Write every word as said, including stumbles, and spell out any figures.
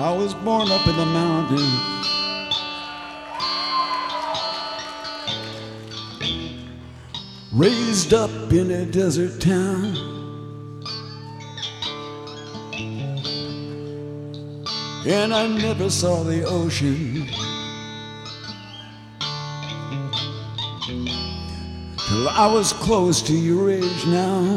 I was born up in the mountains, raised up in a desert town. And I never saw the ocean till I was close to your age now.